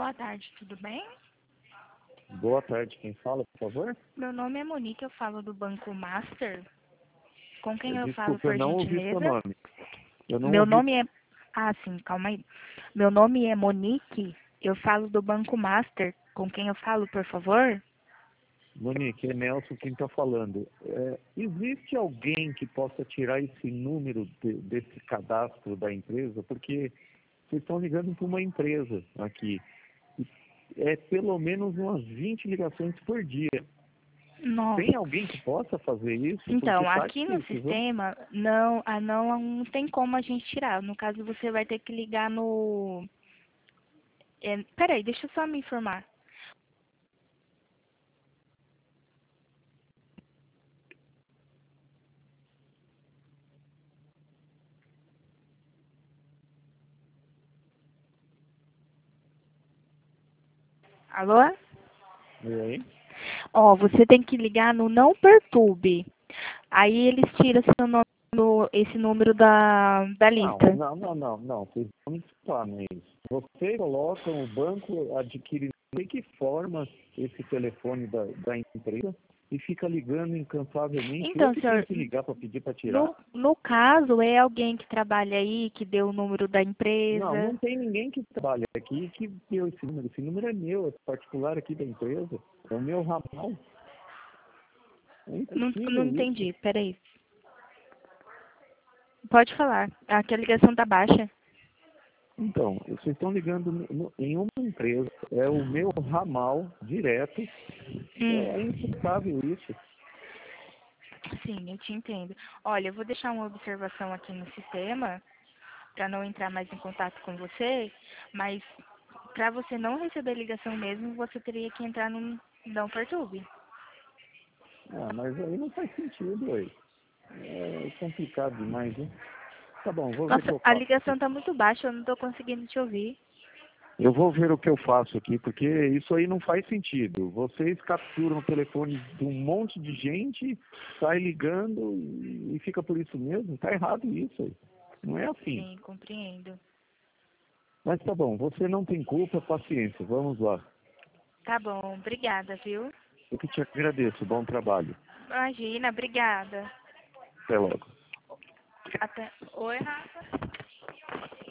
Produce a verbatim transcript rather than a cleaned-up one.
Boa tarde, tudo bem? Boa tarde, quem fala, por favor? Meu nome é Monique, eu falo do Banco Master. Com quem eu Desculpa, falo, por eu não ouvi seu gentileza? nome. Eu não Meu ouvi. nome é... Ah, sim, calma aí. Meu nome é Monique, eu falo do Banco Master. Com quem eu falo, por favor? Monique, é Nelson quem está falando. É, existe alguém que possa tirar esse número de- desse cadastro da empresa? Porque vocês estão ligando para uma empresa aqui. É pelo menos umas vinte ligações por dia. Nossa. Tem alguém que possa fazer isso? Porque Então, tá aqui no difícil, viu? sistema, não, ah, não, não tem como a gente tirar. No caso, você vai ter que ligar no... É, peraí, deixa eu só me informar. Alô? E aí? Ó, você tem que ligar no Não Perturbe. Aí eles tiram seu nome, no- esse número da, da Não, lista. não, não, não, não. Vocês vão me falar nisso. Vocês colocam, o banco adquire de que forma esse telefone da, da empresa e fica ligando incansavelmente. Eu Então, que tenho senhor, que ligar para pedir para no, tirar? no caso, é alguém que trabalha aí, que deu o número da Não, empresa. não tem ninguém que trabalha aqui que deu esse número. Esse número é meu, é particular aqui da empresa. É o meu ramal. É Não, não impossível isso. entendi, peraí. Pode falar. Aqui a ligação tá baixa. Então, vocês estão ligando no- no- em uma empresa, é o meu ramal direto. É, é Hum, impossível isso. sim, eu te entendo. Olha, eu vou deixar uma observação aqui no sistema, para não entrar mais em contato com você, mas para você não receber ligação mesmo, você teria que entrar no Não Perturbe. Ah, mas aí não faz sentido, aí. É complicado demais, hein? Tá bom, vou ver o que Nossa, eu a faço aqui. ligação tá muito baixa, eu não tô conseguindo te ouvir. Eu vou ver o que eu faço aqui, porque isso aí não faz sentido. Vocês capturam o telefone de um monte de gente, sai ligando e fica por isso mesmo. Tá errado isso aí. Não é assim. Sim, compreendo. Mas tá bom, você não tem culpa, paciência. Vamos lá. Tá bom, obrigada, viu? Eu que te agradeço. Bom trabalho. Imagina, obrigada. Até logo. Até. Oi, Rafa.